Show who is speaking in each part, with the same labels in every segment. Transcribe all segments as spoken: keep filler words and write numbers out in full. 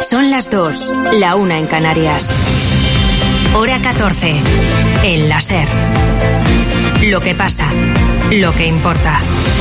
Speaker 1: Son las dos, la una en Canarias. Hora catorce, en la SER. Lo que pasa, lo que importa.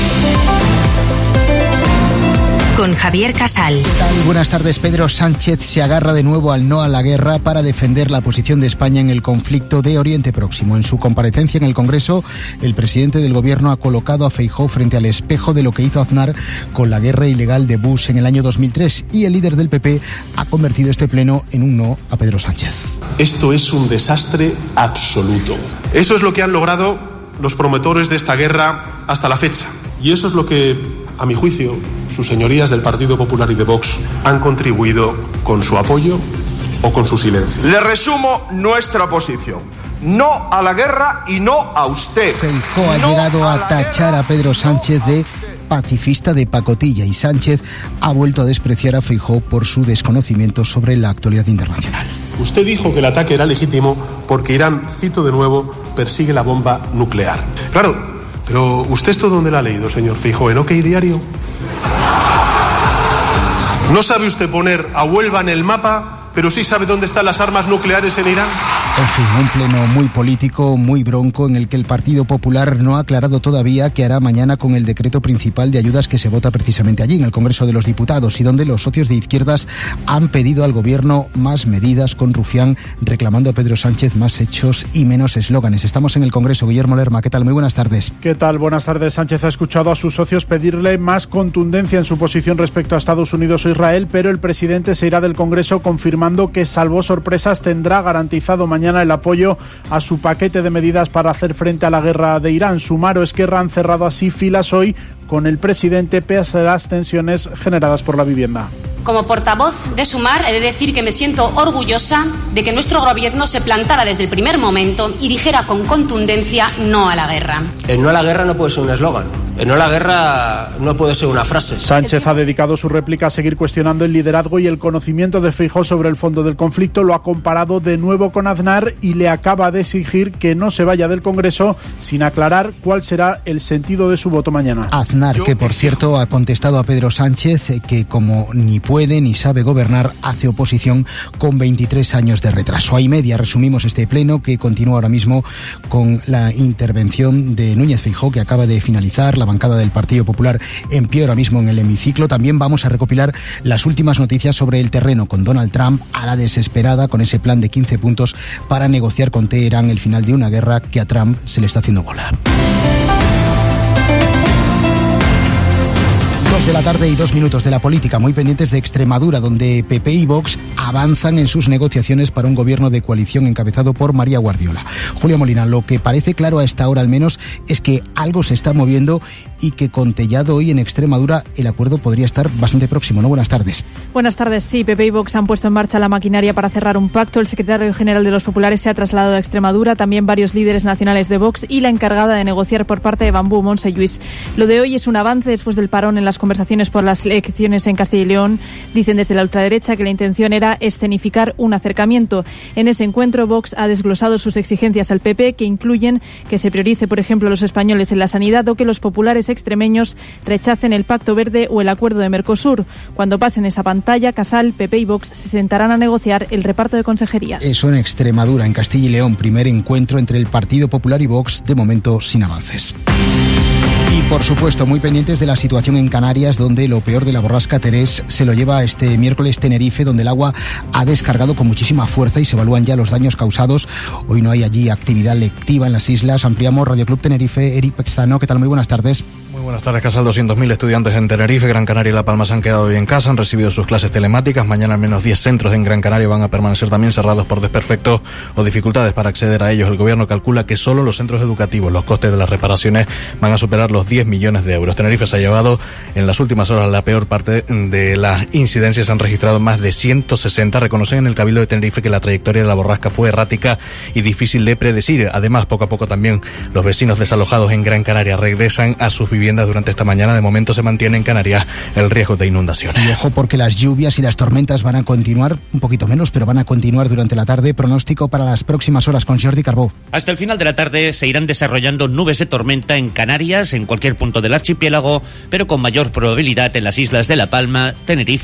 Speaker 1: Con Javier Casal.
Speaker 2: Buenas tardes. Pedro Sánchez se agarra de nuevo al no a la guerra para defender la posición de España en el conflicto de Oriente Próximo. En su comparecencia en el Congreso, el presidente del Gobierno ha colocado a Feijóo frente al espejo de lo que hizo Aznar con la guerra ilegal de Bush en el año dos mil tres, y el líder del P P ha convertido este pleno en un no a Pedro Sánchez.
Speaker 3: Esto es un desastre absoluto. Eso es lo que han logrado los promotores de esta guerra hasta la fecha. Y eso es lo que, a mi juicio, sus señorías del Partido Popular y de Vox han contribuido con su apoyo o con su silencio.
Speaker 4: Le resumo nuestra posición. No a la guerra y no a usted.
Speaker 2: Feijóo ha
Speaker 4: no
Speaker 2: llegado a,
Speaker 4: a
Speaker 2: tachar a Pedro Sánchez no a de pacifista de pacotilla, y Sánchez ha vuelto a despreciar a Feijóo por su desconocimiento sobre la actualidad internacional.
Speaker 3: Usted dijo que el ataque era legítimo porque Irán, cito de nuevo, persigue la bomba nuclear. Claro, pero ¿usted esto dónde lo ha leído, señor Feijóo? ¿En OK Diario? ¿No sabe usted poner a Huelva en el mapa, pero sí sabe dónde están las armas nucleares en Irán?
Speaker 2: En fin, un pleno muy político, muy bronco, en el que el Partido Popular no ha aclarado todavía qué hará mañana con el decreto principal de ayudas que se vota precisamente allí, en el Congreso de los Diputados, y donde los socios de izquierdas han pedido al Gobierno más medidas con Rufián, reclamando a Pedro Sánchez más hechos y menos eslóganes. Estamos en el Congreso. Guillermo Lerma, ¿qué tal? Muy buenas tardes.
Speaker 5: ¿Qué tal? Buenas tardes. Sánchez ha escuchado a sus socios pedirle más contundencia en su posición respecto a Estados Unidos o Israel, pero el presidente se irá del Congreso confirmando que, salvo sorpresas, tendrá garantizado mañana el apoyo a su paquete de medidas para hacer frente a la guerra de Irán. Sumar o Esquerra han cerrado así filas hoy con el presidente pese a las tensiones generadas por la vivienda.
Speaker 6: Como portavoz de Sumar, he de decir que me siento orgullosa de que nuestro gobierno se plantara desde el primer momento y dijera con contundencia no a la guerra.
Speaker 7: El no a la guerra no puede ser un eslogan. El no a la guerra no puede ser una frase.
Speaker 5: Sánchez ha dedicado su réplica a seguir cuestionando el liderazgo y el conocimiento de Feijóo sobre el fondo del conflicto. Lo ha comparado de nuevo con Aznar y le acaba de exigir que no se vaya del Congreso sin aclarar cuál será el sentido de su voto mañana.
Speaker 2: Aznar, que por cierto ha contestado a Pedro Sánchez que como ni puede ni sabe gobernar, hace oposición con veintitrés años de retraso. Ahí media resumimos este pleno, que continúa ahora mismo con la intervención de Núñez Feijóo, que acaba de finalizar. La bancada del Partido Popular en pie ahora mismo en el hemiciclo. También vamos a recopilar las últimas noticias sobre el terreno, con Donald Trump a la desesperada con ese plan de quince puntos para negociar con Teherán el final de una guerra que a Trump se le está haciendo bola. Dos de la tarde y dos minutos de la política, muy pendientes de Extremadura, donde P P y Vox avanzan en sus negociaciones para un gobierno de coalición encabezado por María Guardiola. Julia Molina, lo que parece claro a esta hora al menos es que algo se está moviendo y que con Tellado hoy en Extremadura el acuerdo podría estar bastante próximo, ¿no? Buenas tardes.
Speaker 8: Buenas tardes, sí, P P y Vox han puesto en marcha la maquinaria para cerrar un pacto. El secretario general de los Populares se ha trasladado a Extremadura, también varios líderes nacionales de Vox y la encargada de negociar por parte de Bambú, Montse Lluís. Lo de hoy es un avance después del parón en las conversaciones por las elecciones en Castilla y León. Dicen desde la ultraderecha que la intención era escenificar un acercamiento. En ese encuentro, Vox ha desglosado sus exigencias al P P, que incluyen que se priorice, por ejemplo, a los españoles en la sanidad, o que los populares extremeños rechacen el Pacto Verde o el acuerdo de Mercosur. Cuando pasen esa pantalla, Casal, P P y Vox se sentarán a negociar el reparto de consejerías.
Speaker 2: Eso en Extremadura, en Castilla y León, primer encuentro entre el Partido Popular y Vox, de momento sin avances. Y por supuesto, muy pendientes de la situación en Canarias, donde lo peor de la borrasca Terés se lo lleva este miércoles Tenerife, donde el agua ha descargado con muchísima fuerza y se evalúan ya los daños causados. Hoy no hay allí actividad lectiva en las islas. Ampliamos Radio Club Tenerife. Eric Pextano, ¿qué tal? Muy buenas tardes.
Speaker 9: Muy buenas tardes, Casal. doscientos mil estudiantes en Tenerife, Gran Canaria y La Palma se han quedado hoy en casa, han recibido sus clases telemáticas. Mañana al menos diez centros en Gran Canaria van a permanecer también cerrados por desperfectos o dificultades para acceder a ellos. El gobierno calcula que solo los centros educativos, los costes de las reparaciones van a superar los diez millones de euros. Tenerife se ha llevado en las últimas horas la peor parte de las incidencias. Se han registrado más de ciento sesenta. Reconocen en el Cabildo de Tenerife que la trayectoria de la borrasca fue errática y difícil de predecir. Además, poco a poco también los vecinos desalojados en Gran Canaria regresan a sus viviendas durante esta mañana. De momento se mantiene en Canarias el riesgo de inundaciones.
Speaker 2: Y ojo, porque las lluvias y las tormentas van a continuar, un poquito menos, pero van a continuar durante la tarde. Pronóstico para las próximas horas con Jordi Carbó.
Speaker 10: Hasta el final de la tarde se irán desarrollando nubes de tormenta en Canarias, en cualquier punto del archipiélago, pero con mayor probabilidad en las islas de La Palma, Tenerife